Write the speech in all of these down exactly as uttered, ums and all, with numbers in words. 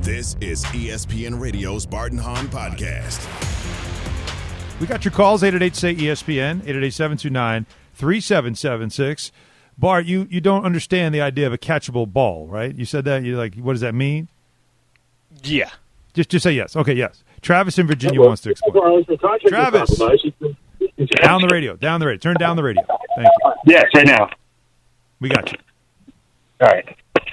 This is E S P N Radio's Bart and Hahn Podcast. We got your calls, eight eight eight, say E S P N, eight eight eight, seven two nine, three seven seven six. Bart, you, you don't understand the idea of a catchable ball, right? You said that. You're like, what does that mean? Yeah. Just just say yes. Okay, yes. Travis in Virginia wants to explain. Travis, down the radio. Down the radio. Turn down the radio. Thank you. Yes, right now. We got you. All right.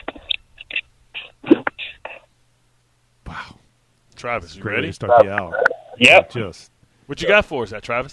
Wow. Travis, you Great ready? way to start the hour. Yep. Just. What you got for us, that Travis?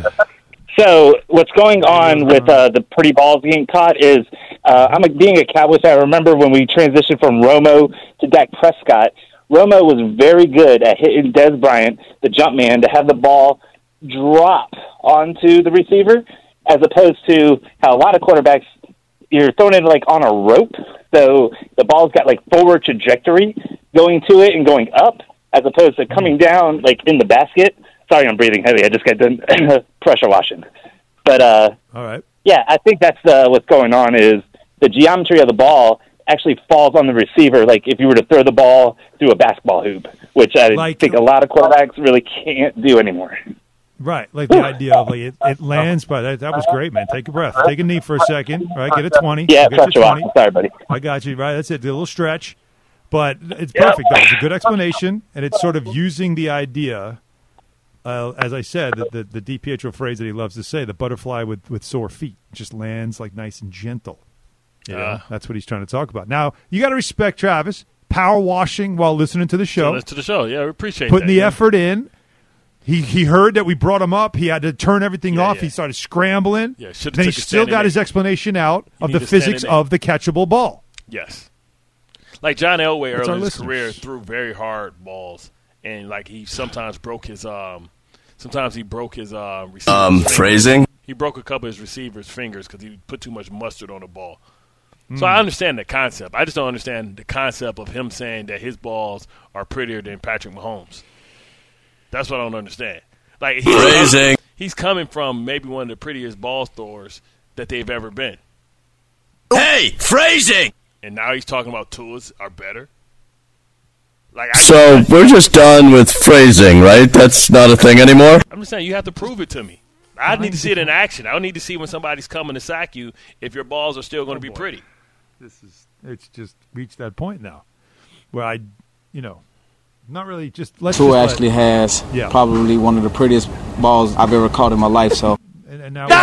So what's going on with uh, the pretty balls getting caught is uh, I'm a, being a Cowboys fan. I remember when we transitioned from Romo to Dak Prescott, Romo was very good at hitting Dez Bryant, the jump man, to have the ball drop onto the receiver, as opposed to how a lot of quarterbacks, you're throwing it like on a rope, so the ball's got like forward trajectory going to it and going up, as opposed to coming down like in the basket. Sorry, I'm breathing heavy. I just got done pressure washing. But, uh, all right. Yeah, I think that's uh, what's going on is the geometry of the ball actually falls on the receiver, like if you were to throw the ball through a basketball hoop, which I like, think a lot of quarterbacks really can't do anymore. Right, like the idea of like it, it lands, but that, that was great, man. Take a breath. Take a knee for a second, right? Get a twenty. Yeah, Get pressure wash. Sorry, buddy. I got you, right? That's it. A little stretch. But it's perfect, though. It's a good explanation, and it's sort of using the idea, uh, as I said, the, the, the DiPietro phrase that he loves to say, the butterfly with, with sore feet. It just lands like nice and gentle. Yeah, uh, that's what he's trying to talk about. Now, you got to respect Travis, power washing while listening to the show. Listen to the show. Yeah, we appreciate Putting that. the yeah. effort in. He he heard that we brought him up. He had to turn everything yeah, off. Yeah. He started scrambling. Yeah, then he still got his explanation out you of the physics of the catchable ball. Yes. Like John Elway That's early in his listeners. career threw very hard balls, and like he sometimes broke his um, sometimes he broke his uh, um phrasing. He broke a couple of his receivers' fingers because he put too much mustard on the ball. Mm. So I understand the concept. I just don't understand the concept of him saying that his balls are prettier than Patrick Mahomes. That's what I don't understand. Like he's phrasing. He's coming from maybe one of the prettiest ball stores that they've ever been. Hey, phrasing. And now he's talking about tools are better. Like I, so I, we're just done with phrasing, right? That's not a thing anymore? I'm just saying you have to prove it to me. I need to see it in action. I don't need to see when somebody's coming to sack you if your balls are still going to oh, be boy. pretty. This is it's just reached that point now where I, you know, not really just let's Tua just actually let, has yeah. probably one of the prettiest balls I've ever caught in my life. So and, and now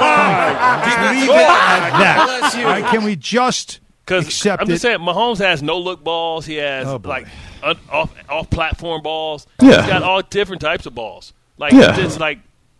uh, just leave it at that. All right, can we just accept I'm just it? saying Mahomes has no look balls. He has oh, like un, off off platform balls. Yeah. He's got all different types of balls. Like yeah. just like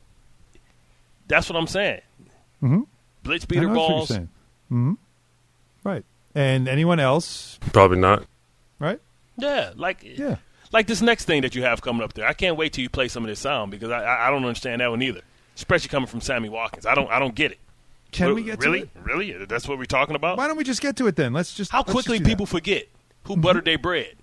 that's what I'm saying. Mm-hmm. Blitz beater I know balls. What you're saying. Mm-hmm. Right. And anyone else? Probably not. Right? Yeah, like yeah. like this next thing that you have coming up there. I can't wait till you play some of this sound because I I don't understand that one either. Especially coming from Sammy Watkins. I don't I don't get it. Can Re- we get really? to it? Really? That's what we're talking about? Why don't we just get to it then? Let's just How let's quickly just do people that. forget who buttered their bread.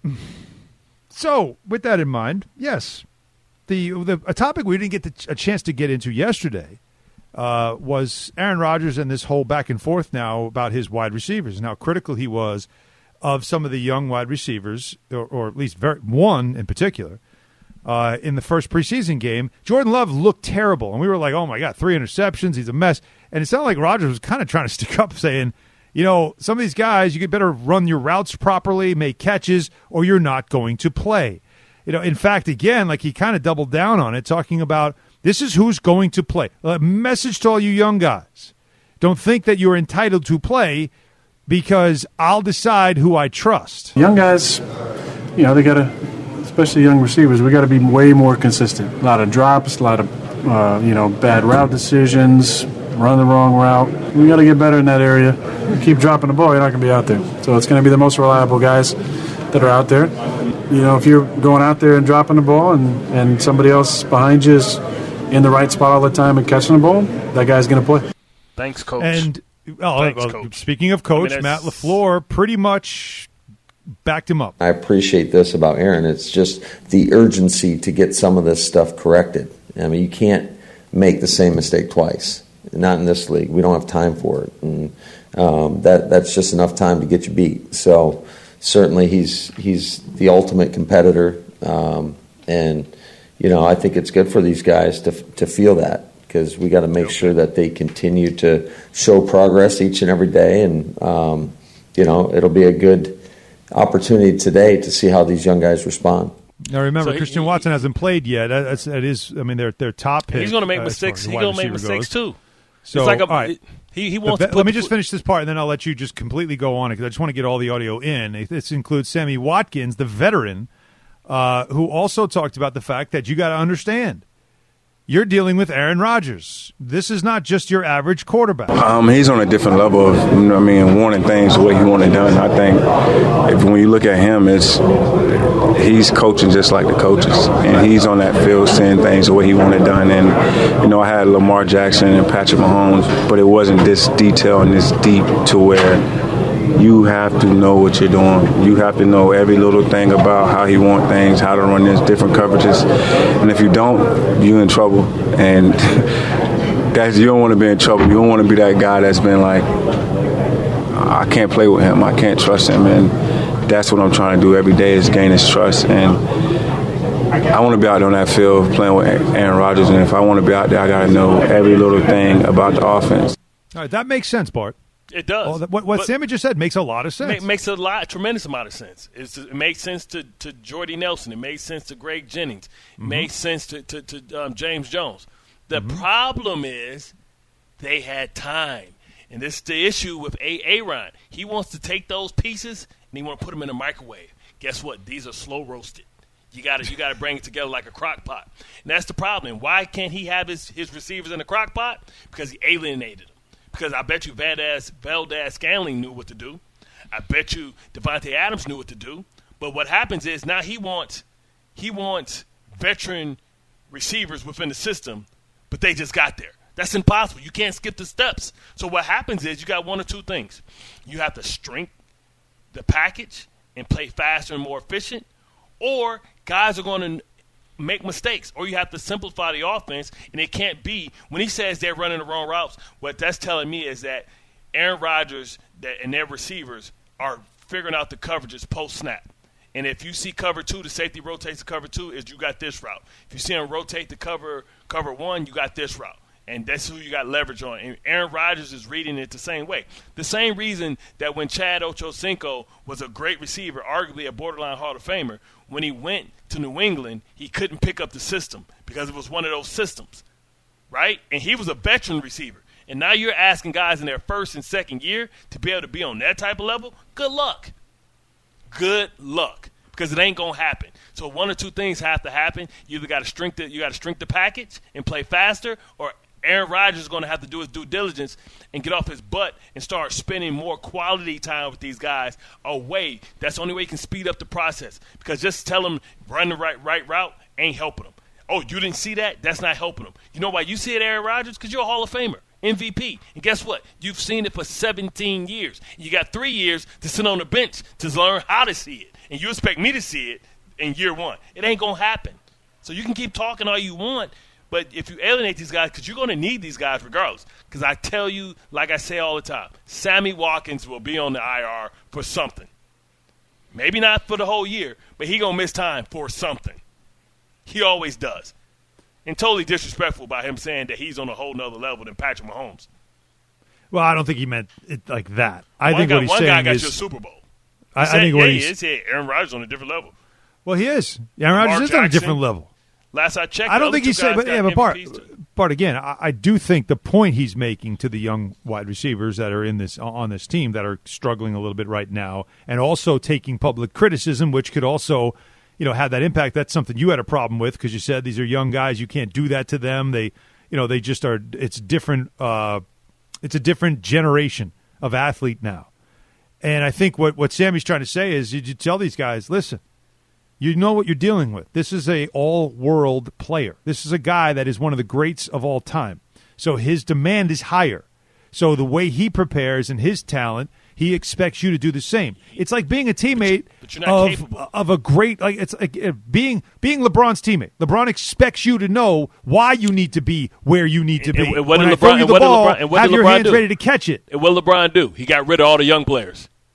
So, with that in mind, yes, the the a topic we didn't get the, a chance to get into yesterday uh, was Aaron Rodgers and this whole back and forth now about his wide receivers and how critical he was of some of the young wide receivers, or, or at least very, one in particular, uh, in the first preseason game. Jordan Love looked terrible, and we were like, oh, my God, three interceptions, he's a mess. And it sounded like Rodgers was kind of trying to stick up saying, you know, some of these guys, you could better run your routes properly, make catches, or you're not going to play. You know, in fact, again, like he kind of doubled down on it, talking about this is who's going to play. A message to all you young guys. Don't think that you're entitled to play because I'll decide who I trust. Young guys, you know, they got to, especially young receivers, we got to be way more consistent. A lot of drops, a lot of, uh, you know, bad route decisions, run the wrong route. We got to get better in that area. You keep dropping the ball, you're not going to be out there. So it's going to be the most reliable guys that are out there. You know, if you're going out there and dropping the ball and, and somebody else behind you is in the right spot all the time and catching the ball, that guy's going to play. Thanks, Coach. And oh, Thanks, well, Coach. Speaking of Coach, I mean, Matt LaFleur pretty much backed him up. I appreciate this about Aaron. It's just the urgency to get some of this stuff corrected. I mean, you can't make the same mistake twice. Not in this league. We don't have time for it. And um, that that's just enough time to get you beat. So certainly he's he's the ultimate competitor, um, and you know I think it's good for these guys to to feel that, because we got to make sure that they continue to show progress each and every day, and um, you know it'll be a good opportunity today to see how these young guys respond. Now remember, So he- Christian he- Watson hasn't played yet. That- That's that is. I mean, they're they're top pick. He's going to make uh, as far mistakes. as He's wide going to make receiver mistakes goes. too. So it's like a, all right. he he The wants ve- to put let me the just foot- finish this part, and then I'll let you just completely go on it, because I just want to get all the audio in. This includes Sammy Watkins, the veteran, uh, who also talked about the fact that you got to understand, you're dealing with Aaron Rodgers. This is not just your average quarterback. Um, he's on a different level of, you know what I mean, wanting things the way he wanted done. I think if when you look at him, it's he's coaching just like the coaches, and he's on that field seeing things the way he wanted done. And you know, I had Lamar Jackson and Patrick Mahomes, but it wasn't this detail and this deep to where you have to know what you're doing. You have to know every little thing about how he wants things, how to run his different coverages. And if you don't, you're in trouble. And guys, you don't want to be in trouble. You don't want to be that guy that's been like, I can't play with him. I can't trust him. And that's what I'm trying to do every day, is gain his trust. And I want to be out there on that field playing with Aaron Rodgers. And if I want to be out there, I got to know every little thing about the offense. All right, that makes sense, Bart. It does. Well, what what But Sammy just said makes a lot of sense. ma- makes a lot, a tremendous amount of sense. It's, it makes sense to, to Jordy Nelson. It makes sense to Greg Jennings. It Mm-hmm. makes sense to, to, to um, James Jones. The problem is they had time. And this is the issue with A- Aaron. He wants to take those pieces and he want to put them in a microwave. Guess what? These are slow roasted. You got to you got to bring it together like a crock pot. And that's the problem. Why can't he have his, his receivers in a crock pot? Because he alienated them. Because I bet you Valdez, Valdez Scanling knew what to do. I bet you Devontae Adams knew what to do. But what happens is now he wants he wants veteran receivers within the system, but they just got there. That's impossible. You can't skip the steps. So what happens is you got one or two things. You have to shrink the package and play faster and more efficient, or guys are going to make mistakes, or you have to simplify the offense, and it can't be when he says they're running the wrong routes. What that's telling me is that Aaron Rodgers that, and their receivers are figuring out the coverages post snap. And if you see cover two, the safety rotates to cover two, is you got this route. If you see him rotate to cover cover one, you got this route. And that's who you got leverage on. And Aaron Rodgers is reading it the same way. The same reason that when Chad Ochocinco was a great receiver, arguably a borderline Hall of Famer, when he went to New England, he couldn't pick up the system because it was one of those systems, right? And he was a veteran receiver. And now you're asking guys in their first and second year to be able to be on that type of level? Good luck. Good luck. Because it ain't going to happen. So one or two things have to happen. You either got to shrink the, you got to shrink the package and play faster, or Aaron Rodgers is going to have to do his due diligence and get off his butt and start spending more quality time with these guys away. That's the only way you can speed up the process. Because just tell them run the right right route ain't helping them. Oh, you didn't see that? That's not helping them. You know why you see it, Aaron Rodgers? Because you're a Hall of Famer, M V P. And guess what? You've seen it for seventeen years. You got three years to sit on the bench to learn how to see it. And you expect me to see it in year one. It ain't going to happen. So you can keep talking all you want, but if you alienate these guys, because you're going to need these guys regardless. Because I tell you, like I say all the time, Sammy Watkins will be on the I R for something. Maybe not for the whole year, but he going to miss time for something. He always does. And totally disrespectful by him saying that he's on a whole nother level than Patrick Mahomes. Well, I don't think he meant it like that. I one think guy, what he's one saying guy got is you a Super Bowl. I, I Said, think yeah, what he he's is. Yeah, Aaron Rodgers on a different level. well, he is. Aaron Lamar Rodgers is on a Jackson. different level. Last I checked, I the don't other think two he's saying, guys but yeah, got but Bart, M V Ps too. Bart, again, I, I do think the point he's making to the young wide receivers that are in this on this team that are struggling a little bit right now, and also taking public criticism, which could also, you know, have that impact. That's something you had a problem with because you said these are young guys, you can't do that to them. They, you know, they just are. It's different. Uh, it's a different generation of athlete now, and I think what what Sammy's trying to say is you, you tell these guys, listen. You know what you're dealing with. This is a all-world player. This is a guy that is one of the greats of all time. So his demand is higher. So the way he prepares and his talent, he expects you to do the same. It's like being a teammate but you're not of, capable. of a great like it's like uh, being being LeBron's teammate. LeBron expects you to know why you need to be where you need to be. And- and what when did I throw LeBron- you and the what did ball, LeBron- and what have did your LeBron hands do? ready to catch it. And what did LeBron do? He got rid of all the young players.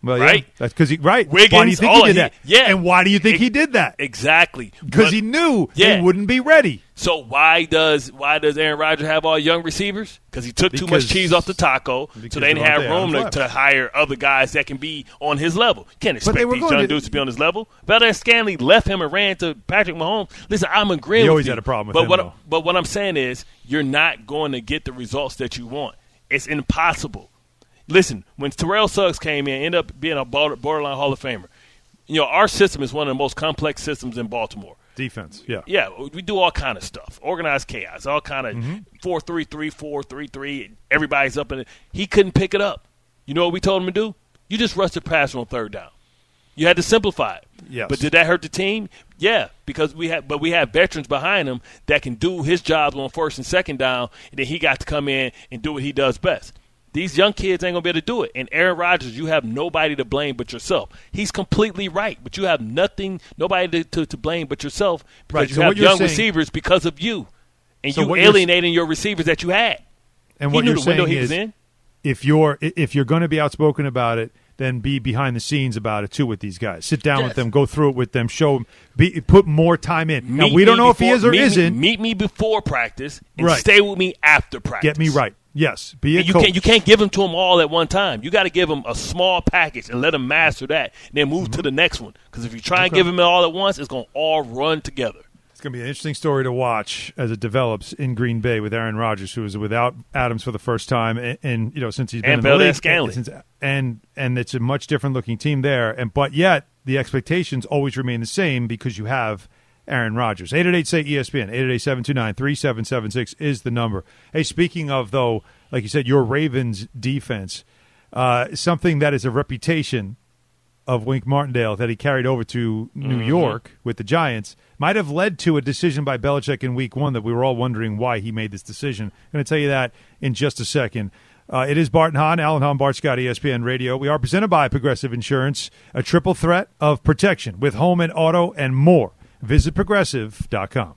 Well, right? Yeah, that's because he right. Wiggins, why do you think oh, he did he, that? Yeah. And why do you think it, he did that? Exactly. Because he knew yeah. they wouldn't be ready. So why does why does Aaron Rodgers have all young receivers? Because he took because, too much cheese off the taco, so they didn't have room to, left. to hire other guys that can be on his level. Can't expect these young to, dudes to be on his level. Valdez Scantling left him and ran to Patrick Mahomes. Listen, I'm agreeing he with always you. had a problem with but him, what, though. But what I'm saying is you're not going to get the results that you want. It's impossible. Listen, when Terrell Suggs came in, ended up being a borderline Hall of Famer. You know, our system is one of the most complex systems in Baltimore. Defense, yeah. Yeah, we do all kind of stuff. Organized chaos, all kind of mm-hmm. four three three, four three three. Everybody's up in it. He couldn't pick it up. You know what we told him to do? You just rush the passer on third down. You had to simplify it. Yes. But did that hurt the team? Yeah, because we have, but we have veterans behind him that can do his jobs on first and second down, and then he got to come in and do what he does best. These young kids ain't going to be able to do it. And Aaron Rodgers, you have nobody to blame but yourself. He's completely right, but you have nothing, nobody to, to, to blame but yourself because right. you so have young saying, receivers because of you. And so you alienating your receivers that you had. And he what knew you're the saying window he is was in. If you're, if you're going to be outspoken about it, then be behind the scenes about it, too, with these guys. Sit down yes. with them, go through it with them, show them, be, put more time in. Meet now, we don't know before, if he is or meet isn't. Me, meet me before practice and right. stay with me after practice. Get me right. Yes, be a and you coach. can't you can't give them to them all at one time. You got to give them a small package and let them master that, and then move mm-hmm. to the next one. Because if you try okay. and give them it all at once, it's going to all run together. It's going to be an interesting story to watch as it develops in Green Bay with Aaron Rodgers, who is without Adams for the first time, and, and you know since he's been and in the league, Scantling. Since, and and it's a much different looking team there, and but yet the expectations always remain the same because you have Aaron Rodgers. eight eight eight, say E S P N. eight eight eight, seven two nine, three seven seven six is the number. Hey, speaking of, though, like you said, your Ravens defense, uh, something that is a reputation of Wink Martindale that he carried over to New mm-hmm. York with the Giants might have led to a decision by Belichick in week one that we were all wondering why he made this decision. I'm going to tell you that in just a second. Uh, it is Bart and Hahn, Alan Hahn, Bart Scott, E S P N Radio. We are presented by Progressive Insurance, a triple threat of protection with home and auto and more. Visit Progressive dot com.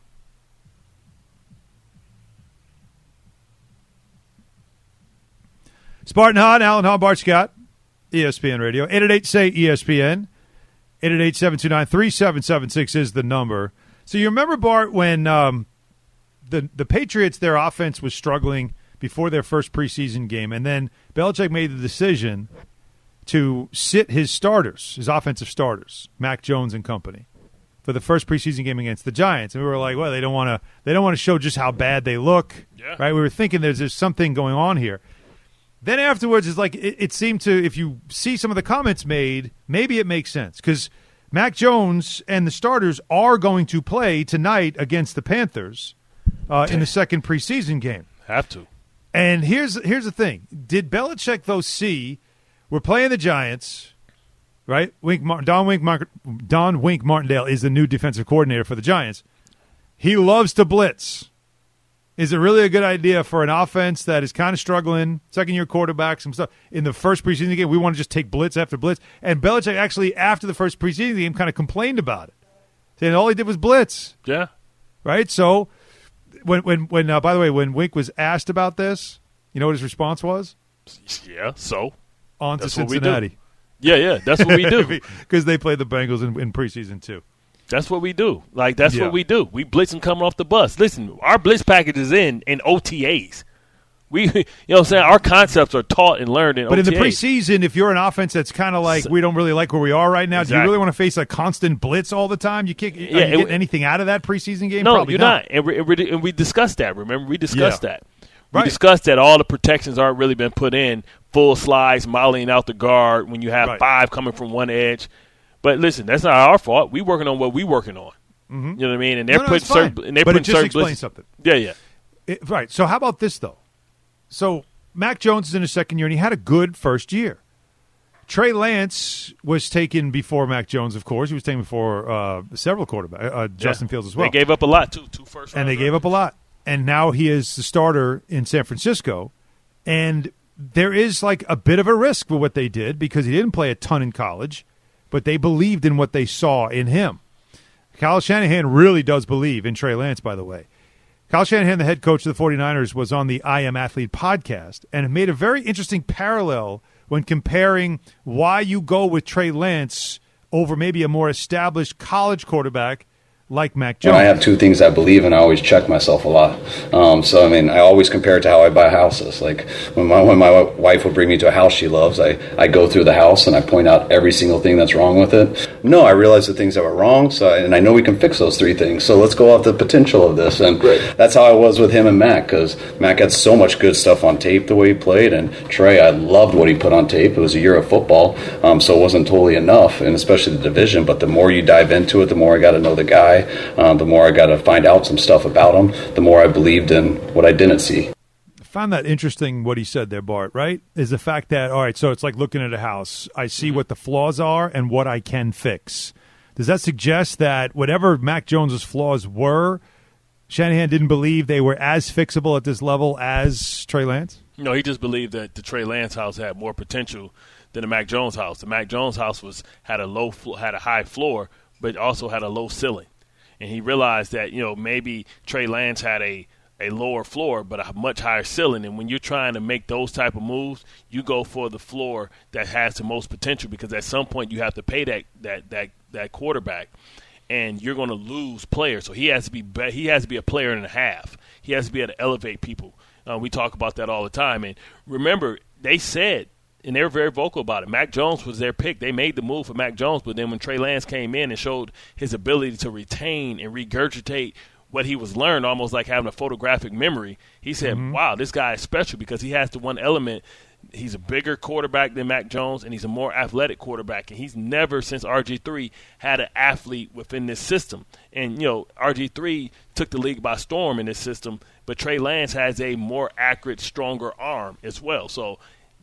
Spartan Hahn, Alan Hahn, Bart Scott, E S P N Radio. eight eight eight, say E S P N. eight eight eight, seven two nine, three seven seven six is the number. So you remember, Bart, when um, the, the Patriots, their offense was struggling before their first preseason game, and then Belichick made the decision to sit his starters, his offensive starters, Mac Jones and company, for the first preseason game against the Giants, and we were like, "Well, they don't want to. They don't want to show just how bad they look, yeah. right?" We were thinking there's there's something going on here. Then afterwards, it's like it, it seemed to. If you see some of the comments made, maybe it makes sense because Mac Jones and the starters are going to play tonight against the Panthers uh, in the second preseason game. Have to. And here's here's the thing: did Belichick though see we're playing the Giants? Right, Wink Mar- Don Wink Mar- Don Wink Martindale is the new defensive coordinator for the Giants. He loves to blitz. Is it really a good idea for an offense that is kind of struggling, second-year quarterback, some stuff in the first preseason game? We want to just take blitz after blitz. And Belichick actually, after the first preseason game, kind of complained about it, saying all he did was blitz. Yeah, right. So when when when uh, by the way, when Wink was asked about this, you know what his response was? Yeah. So on That's to Cincinnati. Yeah, yeah, that's what we do. Because they played the Bengals in, in preseason, too. That's what we do. Like, that's yeah. what we do. We blitz them coming off the bus. Listen, our blitz package is in in O T As. We, you know what I'm saying? Our concepts are taught and learned in but O T As. But in the preseason, if you're an offense that's kind of like, so, we don't really like where we are right now, exactly. do you really want to face a constant blitz all the time? You can't yeah, are you getting anything out of that preseason game? No, Probably you're not. not. And, we, and, we, and we discussed that, remember? We discussed yeah. that. We right. discussed that all the protections aren't really been put in, full slides, modeling out the guard when you have right. five coming from one edge. But listen, that's not our fault. We working on what we working on. Mm-hmm. You know what I mean? And they're no, no, putting certain, and they're but putting it just certain explains blitzes. something. Yeah, yeah. It, right. So how about this though? So Mac Jones is in his second year, and he had a good first year. Trey Lance was taken before Mac Jones, of course. He was taken before uh, several quarterbacks, uh, Justin yeah. Fields as well. They gave up a lot too, two first rounds. And they gave up a lot. And now he is the starter in San Francisco. And there is like a bit of a risk with what they did because he didn't play a ton in college, but they believed in what they saw in him. Kyle Shanahan really does believe in Trey Lance, by the way. Kyle Shanahan, the head coach of the 49ers, was on the I Am Athlete podcast and made a very interesting parallel when comparing why you go with Trey Lance over maybe a more established college quarterback like Mac Jones? When I have two things I believe in, I always check myself a lot. Um, so, I mean, I always compare it to how I buy houses. Like, when my when my wife will bring me to a house she loves, I, I go through the house and I point out every single thing that's wrong with it. No, I realize the things that were wrong, so I, and I know we can fix those three things. So let's go off the potential of this. And Great. That's how I was with him and Mac, because Mac had so much good stuff on tape the way he played, and Trey, I loved what he put on tape. It was a year of football, um, so it wasn't totally enough, and especially the division. But the more you dive into it, the more I got to know the guy, um, the more I got to find out some stuff about him, the more I believed in what I didn't see. I found that interesting what he said there, Bart, right? Is the fact that, all right, so it's like looking at a house. I see what the flaws are and what I can fix. Does that suggest that whatever Mac Jones's flaws were, Shanahan didn't believe they were as fixable at this level as Trey Lance? No, he just believed that the Trey Lance house had more potential than the Mac Jones house. The Mac Jones house was had a low, had a high floor, but also had a low ceiling. And he realized that, you know, maybe Trey Lance had a, a lower floor but a much higher ceiling. And when you're trying to make those type of moves, you go for the floor that has the most potential, because at some point you have to pay that that that, that quarterback, and you're going to lose players. So he has to be he has to be a player and a half. He has to be able to elevate people. Uh, we talk about that all the time. And remember, they said, and they were very vocal about it, Mac Jones was their pick. They made the move for Mac Jones, but then when Trey Lance came in and showed his ability to retain and regurgitate what he was learned, almost like having a photographic memory, he said, mm-hmm. wow, this guy is special because he has the one element. He's a bigger quarterback than Mac Jones, and he's a more athletic quarterback. And he's never, since R G three, had an athlete within this system. And, you know, R G three took the league by storm in this system, but Trey Lance has a more accurate, stronger arm as well. So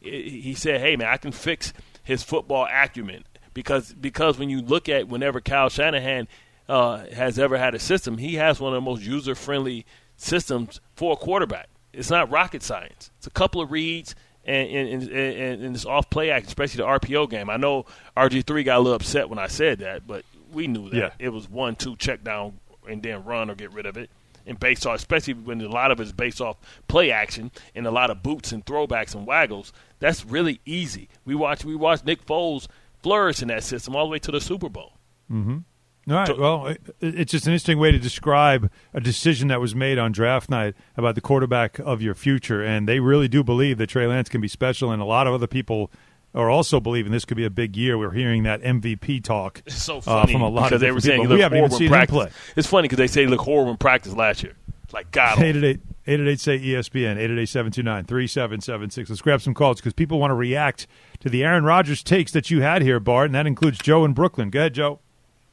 he said, hey, man, I can fix his football acumen, because because when you look at whenever Kyle Shanahan uh, has ever had a system, he has one of the most user-friendly systems for a quarterback. It's not rocket science. It's a couple of reads and, and, and, and this off-play act, especially the R P O game. I know R G three got a little upset when I said that, but we knew that. Yeah. It was one, two, check down, and then run or get rid of it. And based off, especially when a lot of it is based off play action and a lot of boots and throwbacks and waggles, that's really easy. We watch we watched Nick Foles flourish in that system all the way to the Super Bowl. Mm-hmm. All right. Well, it, it's just an interesting way to describe a decision that was made on draft night about the quarterback of your future, and they really do believe that Trey Lance can be special, and a lot of other people are also believing this could be a big year. We're hearing that M V P talk it's so funny uh, from a lot because of they were saying people. he We looked haven't even horrible seen in practice. him play. It's funny because they say he looked horrible in practice last year. It's like, God. eight eight eight, eight eight eight, say E S P N, eight eight eight, seven two nine, three seven seven six. Let's grab some calls because people want to react to the Aaron Rodgers takes that you had here, Bart, and that includes Joe in Brooklyn. Go ahead, Joe.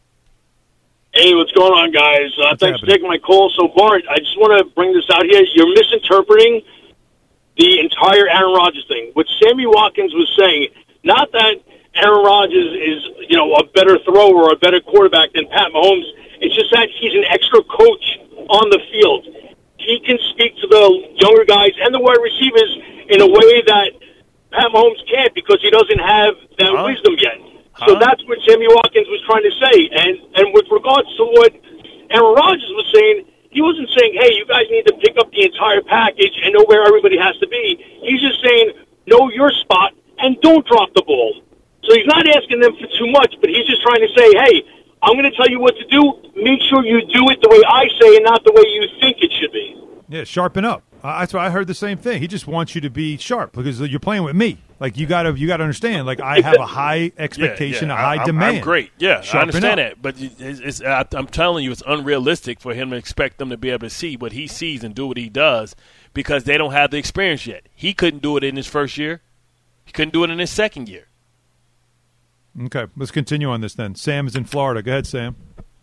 Hey, what's going on, guys? Uh, thanks happening? for taking my call. So, Bart, I just want to bring this out here. You're misinterpreting the entire Aaron Rodgers thing. What Sammy Watkins was saying, not that Aaron Rodgers is, you know, a better thrower or a better quarterback than Pat Mahomes. It's just that he's an extra coach on the field. He can speak to the younger guys and the wide receivers in a way that Pat Mahomes can't because he doesn't have that huh? wisdom yet. So huh? that's what Sammy Watkins was trying to say. And and with regards to what Aaron Rodgers was saying, he wasn't saying, hey, you guys need to pick up the entire package and know where everybody has to be. He's just saying, know your spot and don't drop the ball. So he's not asking them for too much, but he's just trying to say, hey, I'm going to tell you what to do. Make sure you do it the way I say and not the way you think it should be. Yeah, sharpen up. Uh, that's why I heard the same thing. He just wants you to be sharp because you're playing with me. Like you got to, you got to understand. Like I have a high expectation, yeah, yeah. a high I, I'm, demand. I'm great. Yeah, sharpen I understand up. that. But it's, it's, I, I'm telling you, it's unrealistic for him to expect them to be able to see what he sees and do what he does because they don't have the experience yet. He couldn't do it in his first year. He couldn't do it in his second year. Okay, let's continue on this then. Sam is in Florida. Go ahead, Sam.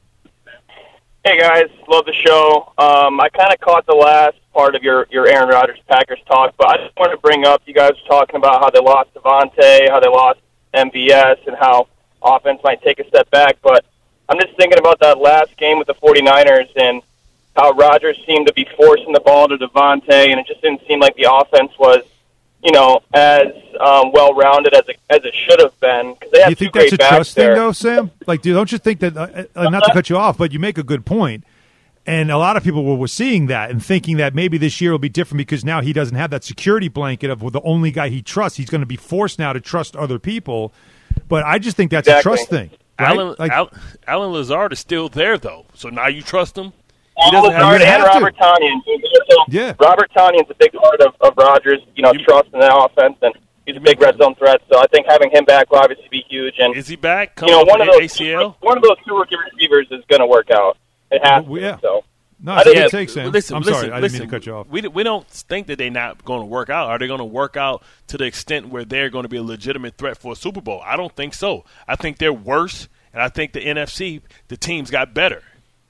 Hey, guys. Love the show. Um, I kind of caught the last part of your, your Aaron Rodgers Packers talk, but I just wanted to bring up, you guys were talking about how they lost Devontae, how they lost M V S, and how offense might take a step back. But I'm just thinking about that last game with the 49ers and how Rodgers seemed to be forcing the ball to Devontae, and it just didn't seem like the offense was, you know, as um, well-rounded as it, as it should have been. Cause they have do you think two that's a trust there. thing, though, Sam? Like, dude, don't you think that, uh, uh, not to cut you off, but you make a good point. And a lot of people were, were seeing that and thinking that maybe this year will be different because now he doesn't have that security blanket of well, the only guy he trusts. He's going to be forced now to trust other people. But I just think that's Exactly. a trust thing. Right? Alan, like, Al, Alan Lazard is still there, though. So now you trust him? He doesn't Lazard and Robert Tonyan. Yeah. Robert Tonyan's a big part of, of Rodgers, you know, trust in that offense, and he's a big red zone threat. So I think having him back will obviously be huge. And is he back? You know, one of those A C L? one of those two rookie receivers is going to work out. It has well, yeah. to. So. No, I it's a think good take, Sam. Listen, I'm listen, sorry. I didn't listen, mean to cut you off. We, we don't think that they're not going to work out. Are they going to work out to the extent where they're going to be a legitimate threat for a Super Bowl? I don't think so. I think they're worse, and I think the N F C, the teams got better.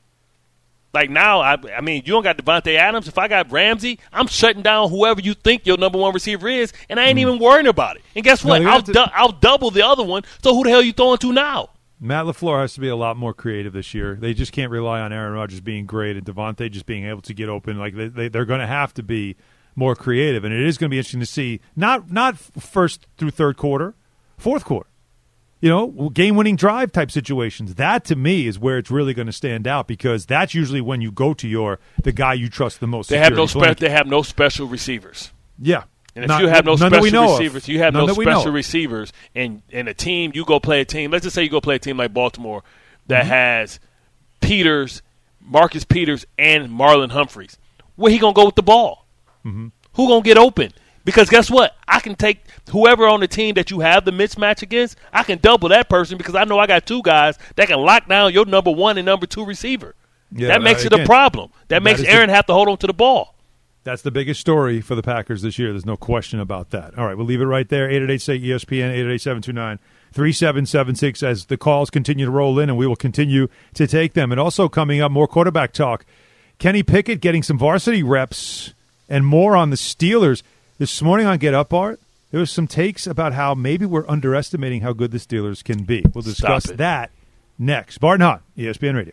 Like now, I, I mean, you don't got Devontae Adams. If I got Ramsey, I'm shutting down whoever you think your number one receiver is, and I ain't mm. even worrying about it. And guess what? No, I'll, to- du- I'll double the other one, so who the hell are you throwing to now? Matt LaFleur has to be a lot more creative this year. They just can't rely on Aaron Rodgers being great and Devontae just being able to get open. Like they, they, they're going to have to be more creative, and it is going to be interesting to see not not first through third quarter, fourth quarter. You know, game-winning drive type situations. That to me is where it's really going to stand out because that's usually when you go to your the guy you trust the most. They have no spe- They have no special receivers. Yeah. And if Not, you have no special receivers, of. you have none no special of. receivers, and in a team, you go play a team. Let's just say you go play a team like Baltimore that mm-hmm. has Peters, Marcus Peters, and Marlon Humphreys. Where he gonna go with the ball? Mm-hmm. Who gonna get open? Because guess what? I can take whoever on the team that you have the mismatch against. I can double that person because I know I got two guys that can lock down your number one and number two receiver. Yeah, that makes uh, it again, a problem. That, that makes Aaron the- have to hold on to the ball. That's the biggest story for the Packers this year. There's no question about that. All right, we'll leave it right there. eight eight eight, say E S P N, eight eight eight, seven two nine, three seven seven six as the calls continue to roll in, and we will continue to take them. And also coming up, more quarterback talk. Kenny Pickett getting some varsity reps and more on the Steelers. This morning on Get Up, Art, there was some takes about how maybe we're underestimating how good the Steelers can be. We'll discuss that next. Bart and Hahn, E S P N Radio.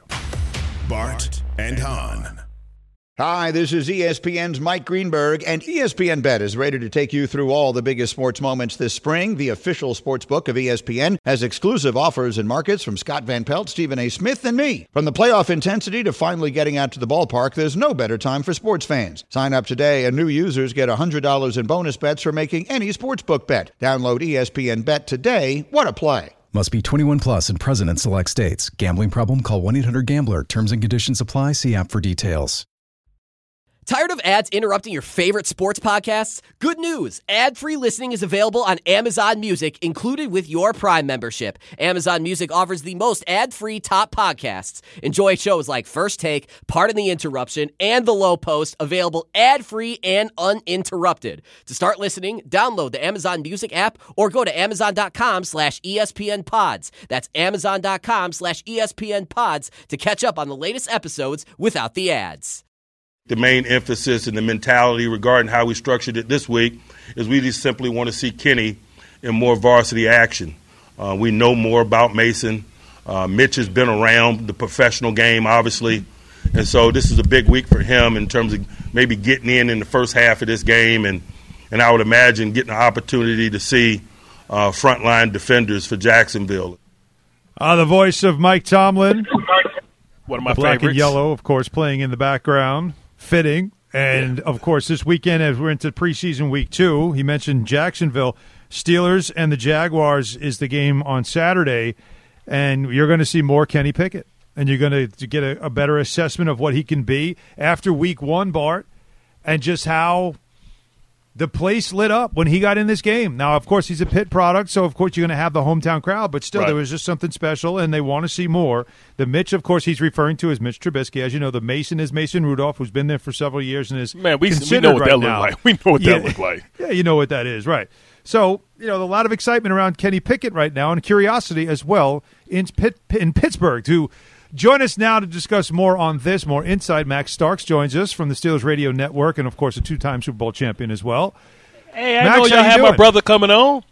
Bart and Hahn. Hi, this is E S P N's Mike Greenberg, and E S P N Bet is ready to take you through all the biggest sports moments this spring. The official sports book of E S P N has exclusive offers and markets from Scott Van Pelt, Stephen A. Smith, and me. From the playoff intensity to finally getting out to the ballpark, there's no better time for sports fans. Sign up today, and new users get one hundred dollars in bonus bets for making any sportsbook bet. Download E S P N Bet today. What a play. Must be twenty-one plus and present in select states. Gambling problem? Call one eight hundred gambler. Terms and conditions apply. See app for details. Tired of ads interrupting your favorite sports podcasts? Good news! Ad-free listening is available on Amazon Music, included with your Prime membership. Amazon Music offers the most ad-free top podcasts. Enjoy shows like First Take, Pardon the Interruption, and The Low Post, available ad-free and uninterrupted. To start listening, download the Amazon Music app or go to amazon.com slash ESPN pods. That's amazon.com slash ESPN pods to catch up on the latest episodes without the ads. The main emphasis and the mentality regarding how we structured it this week is we just simply want to see Kenny in more varsity action. Uh, we know more about Mason. Uh, Mitch has been around the professional game, obviously, and so this is a big week for him in terms of maybe getting in in the first half of this game, and, and I would imagine getting an opportunity to see uh, frontline defenders for Jacksonville. Uh, the voice of Mike Tomlin. One of my the black favorites. and yellow, of course, playing in the background. Fitting. And, of course, this weekend, as we're into preseason week two, he mentioned Jacksonville. Steelers and the Jaguars is the game on Saturday, and you're going to see more Kenny Pickett. And you're going to get a, a better assessment of what he can be after week one, Bart, and just how the place lit up when he got in this game. Now, of course, he's a Pitt product, so, of course, you're going to have the hometown crowd, but still, right. There was just something special, and they want to see more. The Mitch, of course, he's referring to as Mitch Trubisky. As you know, the Mason is Mason Rudolph, who's been there for several years and is Man, we, considered we know what right that now. looked like. We know what yeah, that looked like. Yeah, you know what that is, right. So, you know, a lot of excitement around Kenny Pickett right now and curiosity as well in, Pitt, in Pittsburgh to join us now to discuss more on this, more insight. Max Starks joins us from the Steelers Radio Network and, of course, a two-time Super Bowl champion as well. Hey, I Max, know y'all have my brother coming on.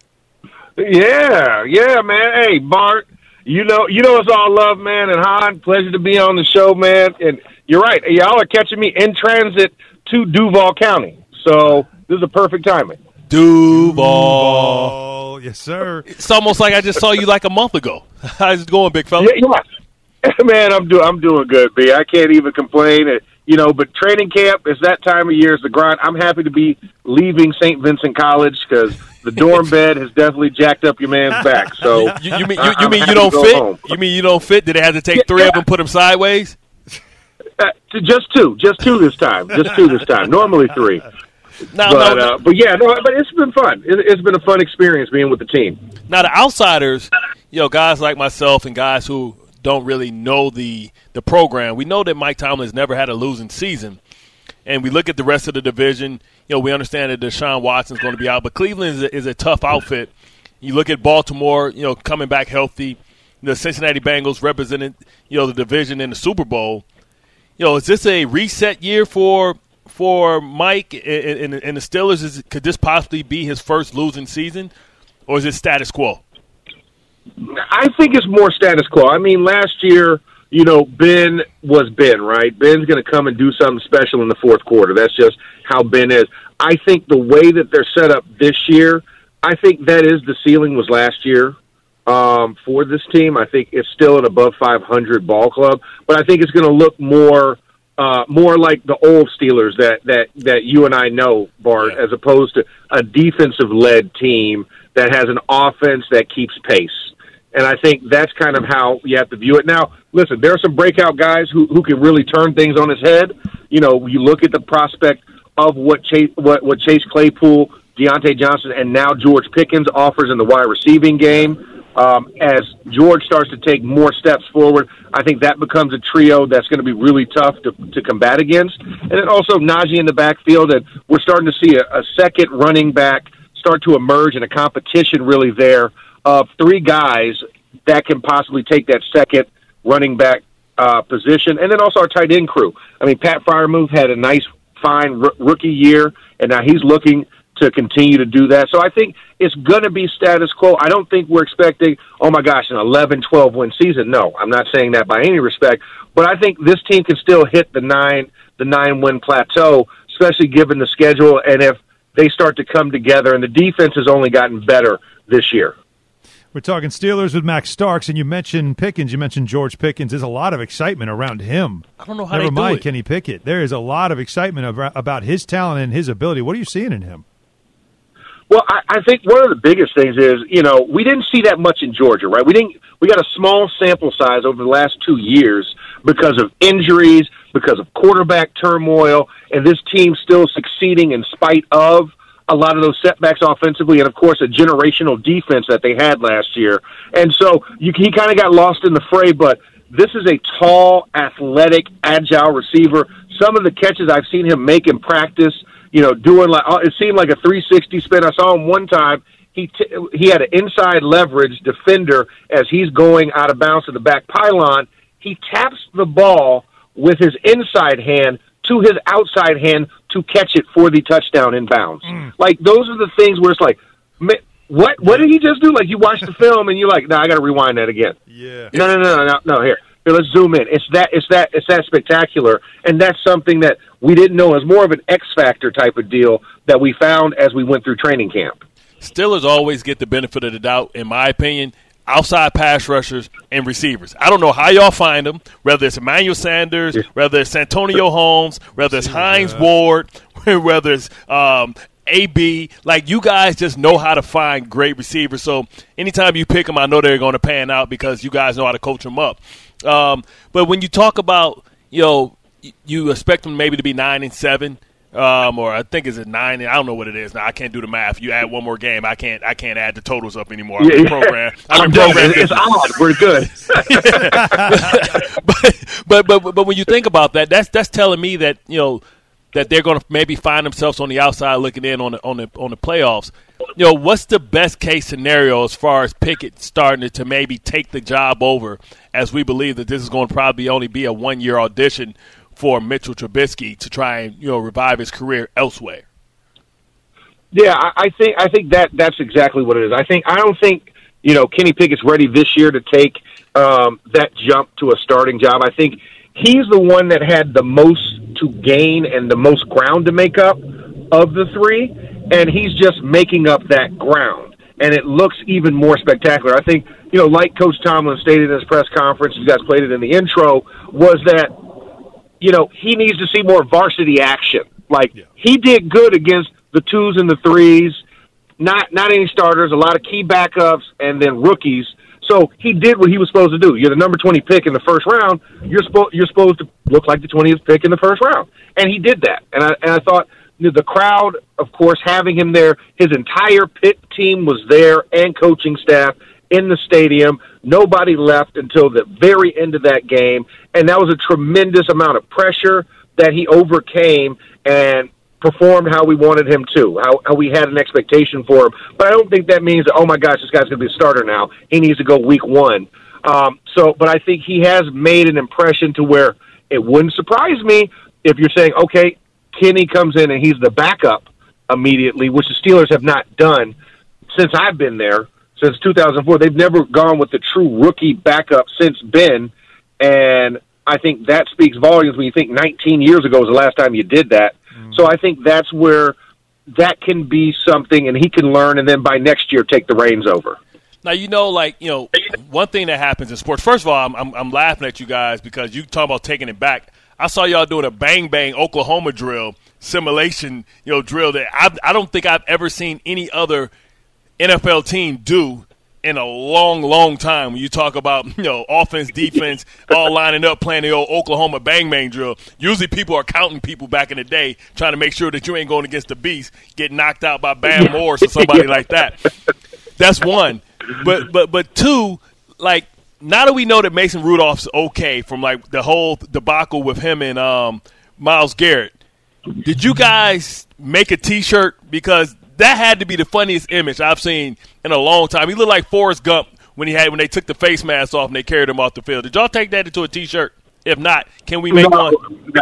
Yeah, yeah, man. Hey, Bart, you know, you know it's all love, man, and Hahn, pleasure to be on the show, man. And you're right, y'all are catching me in transit to Duval County, so this is a perfect timing. Duval. Duval. Yes, sir. It's almost like I just saw you like a month ago. How's it going, big fella? Yeah, yeah. Man, I'm doing I'm doing good, B. I can't even complain. Uh, You know, but training camp is that time of year, is the grind. I'm happy to be leaving Saint Vincent College because the dorm bed has definitely jacked up your man's back. So you, you mean you, you mean you don't fit? Home. You mean you don't fit? Did they have to take three yeah. of them, put them sideways? Uh, just two, just two this time, just two this time. Normally three. No, but, no, uh, but yeah, no, but it's been fun. It, it's been a fun experience being with the team. Now the outsiders, you know, guys like myself and guys who don't really know the the program. We know that Mike Tomlin has never had a losing season, and we look at the rest of the division. You know, we understand that Deshaun Watson's going to be out, but Cleveland is a, is a tough outfit. You look at Baltimore, you know, coming back healthy. The Cincinnati Bengals represented, you know, the division in the Super Bowl. You know, is this a reset year for for Mike and, and, and the Steelers? Is, could this possibly be his first losing season, or is it status quo? I think it's more status quo. I mean, last year, you know, Ben was Ben, right? Ben's going to come and do something special in the fourth quarter. That's just how Ben is. I think the way that they're set up this year, I think that is the ceiling was last year um, for this team. I think it's still an above five hundred ball club, but I think it's going to look more uh, more like the old Steelers that, that, that you and I know, Bart, yeah. as opposed to a defensive-led team that has an offense that keeps pace. And I think that's kind of how you have to view it. Now, listen, there are some breakout guys who, who can really turn things on his head. You know, you look at the prospect of what Chase, what, what Chase Claypool, Deontay Johnson, and now George Pickens offers in the wide receiving game. Um, as George starts to take more steps forward, I think that becomes a trio that's going to be really tough to, to combat against. And then also Najee in the backfield, and we're starting to see a, a second running back start to emerge in a competition really there of three guys that can possibly take that second running back uh, position. And then also our tight end crew. I mean, Pat Freiermuth had a nice, fine r- rookie year, and now he's looking to continue to do that. So I think it's going to be status quo. I don't think we're expecting, oh, my gosh, an eleven, twelve-win season. No, I'm not saying that by any respect. But I think this team can still hit the nine, the nine-win plateau, especially given the schedule and if they start to come together. And the defense has only gotten better this year. We're talking Steelers with Max Starks, and you mentioned Pickens. You mentioned George Pickens. There's a lot of excitement around him. I don't know how Never they do mind it. Kenny Pickett. There is a lot of excitement about his talent and his ability. What are you seeing in him? Well, I, I think one of the biggest things is, you know, we didn't see that much in Georgia, right? We didn't. We got a small sample size over the last two years because of injuries, because of quarterback turmoil, and this team still succeeding in spite of a lot of those setbacks offensively, and of course a generational defense that they had last year. And so you, he kind of got lost in the fray, but this is a tall, athletic, agile receiver. Some of the catches I've seen him make in practice, you know, doing like, it seemed like a three sixty spin. I saw him one time. He t- he had an inside leverage defender as he's going out of bounds to the back pylon. He taps the ball with his inside hand to his outside hand to catch it for the touchdown in bounds. Mm. Like, those are the things where it's like, what what did he just do? Like, you watch the film and you're like, no, nah, I got to rewind that again. Yeah. No, no, no, no, no, no, here. Here, let's zoom in. It's that, it's that, it's that spectacular, and that's something that we didn't know is more of an X factor type of deal that we found as we went through training camp. Steelers always get the benefit of the doubt, in my opinion, outside pass rushers and receivers. I don't know how y'all find them, whether it's Emmanuel Sanders, yeah. whether it's Santonio Holmes, whether it's Hines yeah. Ward, whether it's um, A B. Like, you guys just know how to find great receivers. So anytime you pick them, I know they're going to pan out because you guys know how to coach them up. Um, but when you talk about, you know, you expect them maybe to be nine and seven. Um, or I think it's a nine. I don't know what it is now. I can't do the math. You add one more game, I can't. I can't add the totals up anymore. I'm yeah, program. I'm, I'm programmed. It's odd. We're good. but, but but but when you think about that, that's that's telling me that, you know, that they're going to maybe find themselves on the outside looking in on the on the on the playoffs. You know, what's the best case scenario as far as Pickett starting to, to maybe take the job over, as we believe that this is going to probably only be a one year audition for Mitchell Trubisky to try and, you know, revive his career elsewhere? Yeah, I, I think I think that that's exactly what it is. I think I don't think, you know, Kenny Pickett's ready this year to take um, that jump to a starting job. I think he's the one that had the most to gain and the most ground to make up of the three, and he's just making up that ground, and it looks even more spectacular. I think you know, like Coach Tomlin stated in his press conference, you guys played it in the intro, was that, you know, he needs to see more varsity action. Like, yeah. he did good against the twos and the threes, not not any starters, a lot of key backups, and then rookies. So he did what he was supposed to do. You're the number twenty pick in the first round. You're supposed you're supposed to look like the twentieth pick in the first round, and he did that. And I and I thought you know, the crowd, of course, having him there, his entire Pitt team was there, and coaching staff in the stadium. Nobody left until the very end of that game, and that was a tremendous amount of pressure that he overcame and performed how we wanted him to, how, how we had an expectation for him. But I don't think that means that, oh, my gosh, this guy's going to be a starter now. He needs to go week one. Um, so, but I think he has made an impression to where it wouldn't surprise me if you're saying, okay, Kenny comes in and he's the backup immediately, which the Steelers have not done since I've been there, since two thousand four. They've never gone with the true rookie backup since Ben, and I think that speaks volumes when you think nineteen years ago was the last time you did that. Mm. So I think that's where that can be something, and he can learn, and then by next year take the reins over. Now, you know, like, you know, one thing that happens in sports, first of all, I'm, I'm, I'm laughing at you guys because you talk about taking it back. I saw y'all doing a bang-bang Oklahoma drill, simulation, you know, drill that I, I don't think I've ever seen any other N F L team do in a long, long time. When you talk about, you know, offense, defense, all lining up, playing the old Oklahoma bang-bang drill. Usually people are counting people back in the day, trying to make sure that you ain't going against the beast, get knocked out by Bam Morris or somebody like that. That's one. But, but, but two, like, now that we know that Mason Rudolph's okay from, like, the whole debacle with him and um, Myles Garrett, did you guys make a T-shirt? Because that had to be the funniest image I've seen in a long time. He looked like Forrest Gump when he had when they took the face mask off and they carried him off the field. Did y'all take that into a T-shirt? If not, can we make no, one? No.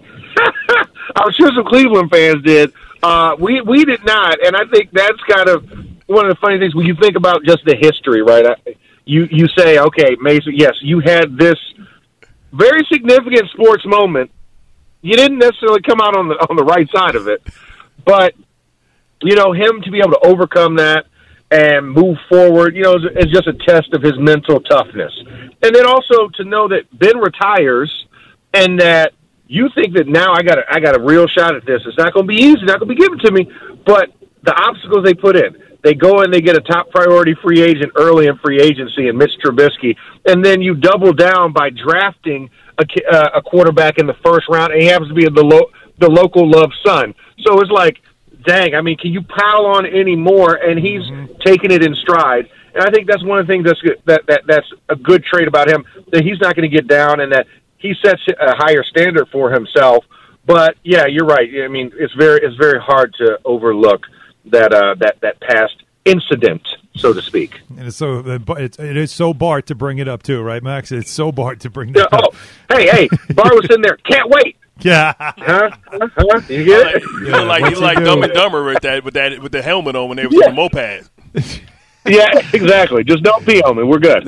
I'm sure some Cleveland fans did. Uh, we we did not, and I think that's kind of one of the funny things when you think about just the history, right? I, you you say, okay, Mason, yes, you had this very significant sports moment. You didn't necessarily come out on the on the right side of it, but you know, him to be able to overcome that and move forward, you know, is, is just a test of his mental toughness. And then also to know that Ben retires and that you think that now I got a, I got a real shot at this. It's not going to be easy, not going to be given to me, but the obstacles they put in. They go and they get a top priority free agent early in free agency in Mitch Trubisky, and then you double down by drafting a, uh, a quarterback in the first round, and he happens to be the lo- the local loved son. So it's like, dang, I mean, can you pile on any more? And he's mm-hmm. taking it in stride. And I think that's one of the things that's good, that, that that's a good trait about him, that he's not going to get down and that he sets a higher standard for himself. But, yeah, you're right. I mean, it's very it's very hard to overlook that uh, that, that past incident, so to speak. And it's so it's, it is so Bart to bring it up, too, right, Max? It's so Bart to bring that yeah, up. Oh, hey, hey, Bart was sitting there, can't wait. Yeah, huh? Huh? You get it? You look like you like do? Dumb and Dumber with that with that with the helmet on when they were Yeah. on the moped. Yeah, exactly. Just don't pee on me. We're good.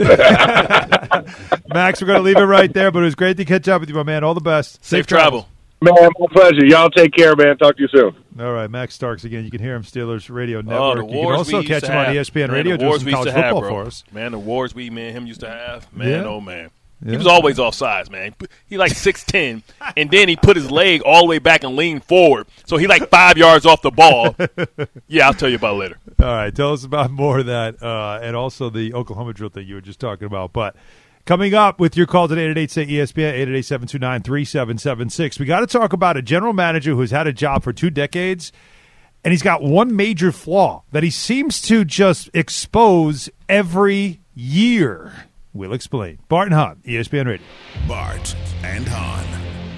Max, we're going to leave it right there, but it was great to catch up with you, my man. All the best. Safe, Safe travel. Man, my pleasure. Y'all take care, man. Talk to you soon. All right, Max Starks again. You can hear him, Steelers Radio Oh, Network. the You can wars also we catch used to him on have. E S P N Man, Radio the doing wars some we used college to have, football bro. for us. Man, the wars we, me and him used to have. Man, Yeah. oh, man. Yeah. He was always off sides, man. He like six ten, and then he put his leg all the way back and leaned forward. So he like five yards off the ball. Yeah, I'll tell you about it later. All right, tell us about more of that uh, and also the Oklahoma drill thing you were just talking about. But coming up with your calls at eight eight eight, say E S P N, eight eight eight, seven two nine, three seven seven six. We got to talk about a general manager who's had a job for two decades, and he's got one major flaw that he seems to just expose every year. We'll explain. Bart and Hahn, E S P N Radio. Bart and Hahn.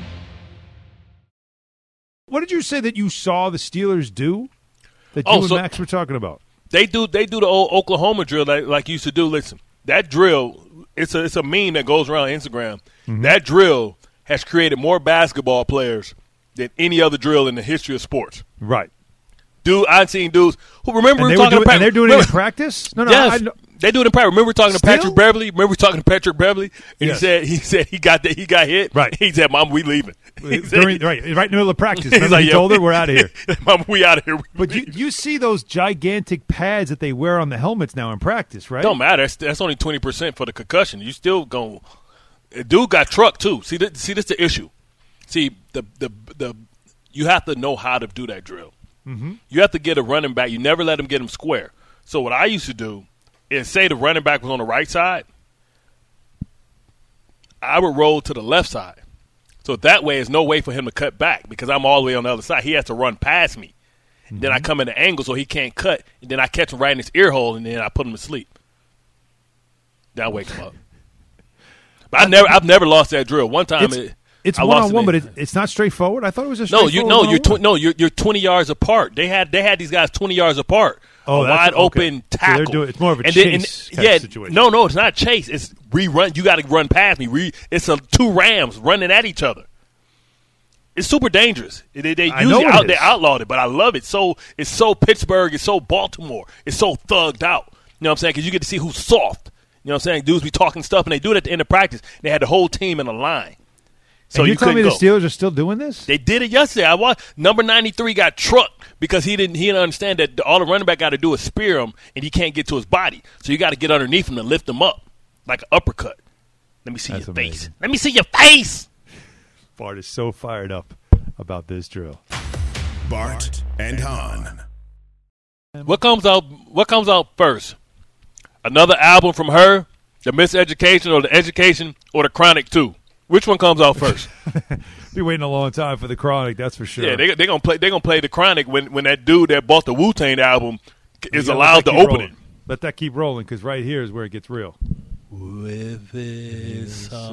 What did you say that you saw the Steelers do that you Oh, and so- Max were talking about? They do they do the old Oklahoma drill like, like you used to do. Listen, that drill, it's a, it's a meme that goes around Instagram. Mm-hmm. That drill has created more basketball players than any other drill in the history of sports. Right. Dude, I've seen dudes who remember And we they were were talking doing, about and they're doing it in practice? No, no. Yes. I, I, They do it in practice. Remember we were talking to Still? Patrick Beverly? Remember we were talking to Patrick Beverly? And Yes. he said he said he got that he got hit. Right. He said, "Mom, we leaving." He said, During, right, right in the middle of practice. He's Remember like, he "Yeah, told her, we're out of here. Mom, we out of here. We But you, you see those gigantic pads that they wear on the helmets now in practice, right? Don't matter. That's, that's only twenty percent for the concussion. You still going – dude got trucked too. See, this, see, this the issue. See, the, the, the, you have to know how to do that drill. Mm-hmm. You have to get a running back. You never let him get him square. So what I used to do is say the running back was on the right side, I would roll to the left side. So that way there's no way for him to cut back because I'm all the way on the other side. He has to run past me. Mm-hmm. Then I come in the angle so he can't cut, and then I catch him right in his ear hole, and then I put him to sleep. Then I wake him up. But I never, I've never lost that drill. One time, It's, it, it's I one lost on one, it but in- it, it's not straightforward. I thought it was a no, straightforward you no, you're one-on-one. tw- no, you're you're twenty yards apart. They had they had these guys twenty yards apart. Oh, a that's- wide okay. open So tackle. they're doing- it's more of a And then- and- chase type yeah, situation. No, no, it's not chase. It's rerun. You got to run past me. Re, it's a two Rams running at each other. It's super dangerous. They, they I usually know it out, they is. outlawed it, but I love it. So it's so Pittsburgh. It's so Baltimore. It's so thugged out. You know what I'm saying? Because you get to see who's soft. You know what I'm saying? Dudes be talking stuff, and they do it at the end of practice. They had the whole team in a line. So and you you're telling me couldn't the go. Steelers are still doing this? They did it yesterday. I watched number ninety-three got trucked because he didn't he didn't understand that all the running back got to do is spear him, and he can't get to his body. So you got to get underneath him to lift him up like an uppercut. Let me see That's your amazing. face. Let me see your face. Bart is so fired up about this drill. Bart and Hahn. What comes out? What comes out first? Another album from her, The Miseducation, or The Education, or The Chronic Two? Which one comes out first? Be waiting a long time for the Chronic, that's for sure. Yeah, they they gonna play. They gonna play The Chronic when when that dude that bought the Wu-Tang album You is gotta allowed let that to keep open rolling. Let that keep rolling because right here is where it gets real. With this Ready?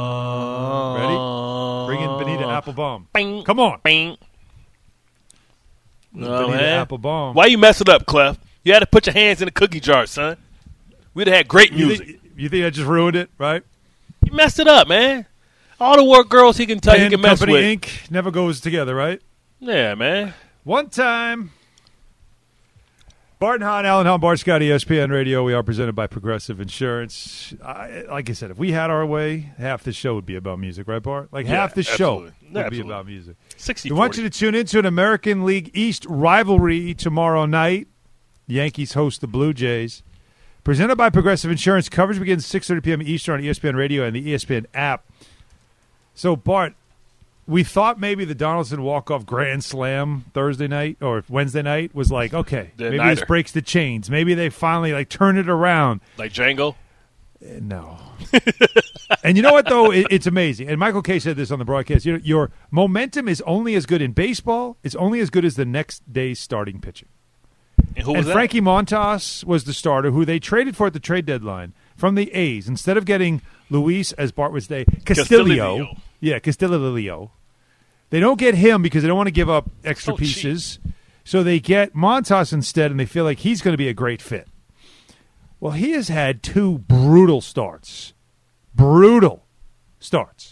Bring in Benita Applebaum. Bing. Come on. Bing. Benita No, man. Applebaum. Why you mess it up, Clef? You had to put your hands in the cookie jar, son. We'd have had great You music. think, you think I just ruined it, right? You messed it up, man. All the work girls he can tell he Pen can mess Company with. Incorporated never goes together, right? Yeah, man. One time. Bart and Hahn, Alan Hahn, Bart Scott, E S P N Radio. We are presented by Progressive Insurance. I, like I said, if we had our way, half the show would be about music, right, Bart? Like Yeah, half the show absolutely. would Absolutely. be about music. sixty We want you to tune into an American League East rivalry tomorrow night. Yankees host the Blue Jays. Presented by Progressive Insurance. Coverage begins six thirty p.m. Eastern on E S P N Radio and the E S P N app. So, Bart, we thought maybe the Donaldson walk-off grand slam Thursday night or Wednesday night was like, okay, Didn't maybe either. this breaks the chains. Maybe they finally like turn it around. Like Django? Uh, No. And you know what, though? It, it's amazing. And Michael Kay said this on the broadcast. You know, your momentum is only as good in baseball. It's only as good as the next day's starting pitching. And who was And that? Frankie Montas was the starter who they traded for at the trade deadline from the A's. Instead of getting Luis, as Bart would say, Castillo. Castillo. Yeah, Castillo. They don't get him because they don't want to give up extra So cheap. pieces. So they get Montas instead, and they feel like he's going to be a great fit. Well, he has had two brutal starts. Brutal starts.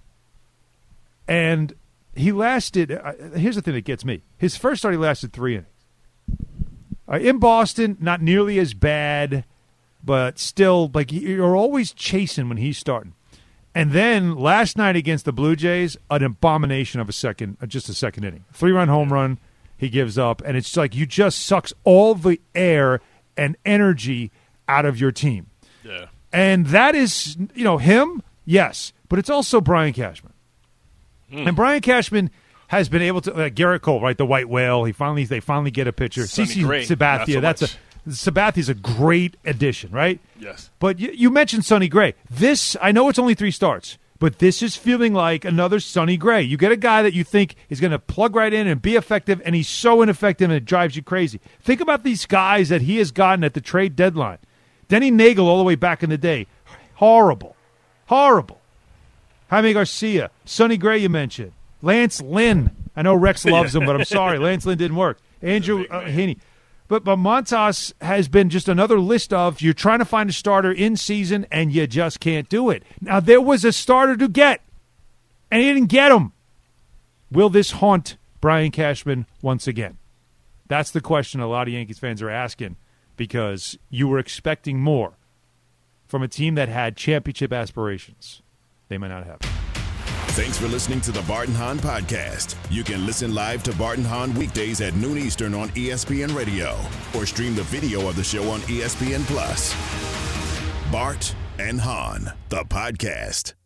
And he lasted uh, – here's the thing that gets me. His first start, he lasted three innings. Uh, in Boston, not nearly as bad, but still, like, you're always chasing when he's starting. And then last night against the Blue Jays, an abomination of a second, uh, just a second inning. Three-run home run, he gives up, and it's like you just sucks all the air and energy out of your team. Yeah. And that is, you know, him, yes, but it's also Brian Cashman. Mm. And Brian Cashman has been able to, uh, Garrett Cole, right, the white whale, he finally, they finally get a pitcher. Sonny CeCe Gray, Sabathia, not so that's much. a, Sabathia's a great addition, right? Yes. But you, you mentioned Sonny Gray. This, I know it's only three starts, but this is feeling like another Sonny Gray. You get a guy that you think is going to plug right in and be effective, and he's so ineffective and it drives you crazy. Think about these guys that he has gotten at the trade deadline. Denny Nagel all the way back in the day. Horrible. Horrible. Jaime Garcia. Sonny Gray you mentioned. Lance Lynn. I know Rex loves him, but I'm sorry. Lance Lynn didn't work. Andrew uh, Heaney. But, but Montas has been just another list of you're trying to find a starter in season and you just can't do it. Now, there was a starter to get, and he didn't get him. Will this haunt Brian Cashman once again? That's the question a lot of Yankees fans are asking because you were expecting more from a team that had championship aspirations. They might not have. Thanks for listening to the Bart and Hahn Podcast. You can listen live to Bart and Hahn weekdays at noon Eastern on E S P N Radio or stream the video of the show on E S P N Plus. Bart and Hahn, the podcast.